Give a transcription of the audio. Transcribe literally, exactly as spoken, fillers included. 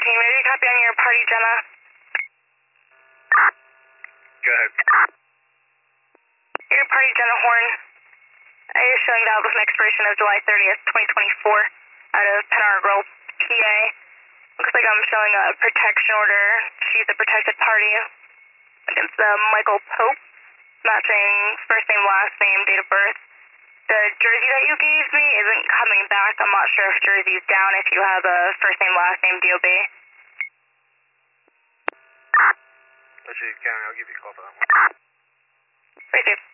thirteen, maybe copy on your party, Jenna. Go ahead. Your party, Jenna Horn. I is showing valid with an expiration of July thirtieth, twenty twenty-four, out of Pennar Grove, P A. Looks like I'm showing a protection order. She's a protected party against uh, Michael Pope, matching first name, last name, date of birth. The jersey that you gave me isn't coming back. I'm not sure if jersey's down if you have a first name, last name, D O B. Let's see, County, I'll give you a call for that one. Right, Dave.